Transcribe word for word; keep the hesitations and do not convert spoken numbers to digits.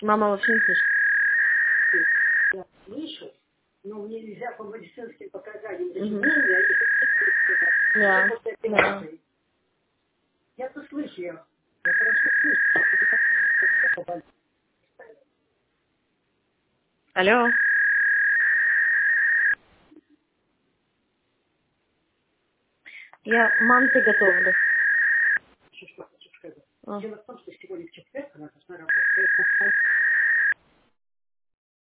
Мама вообще не слышит. Я слышу, но мне нельзя по медицинским показаниям Мгм. изменения. Да, Я после да. операции. Я-то слышу, я, я хорошо слышу. Алло. Я манты готовлю. Что, что хочу сказать. А. Дело в том, что сегодня в четверг она должна работать.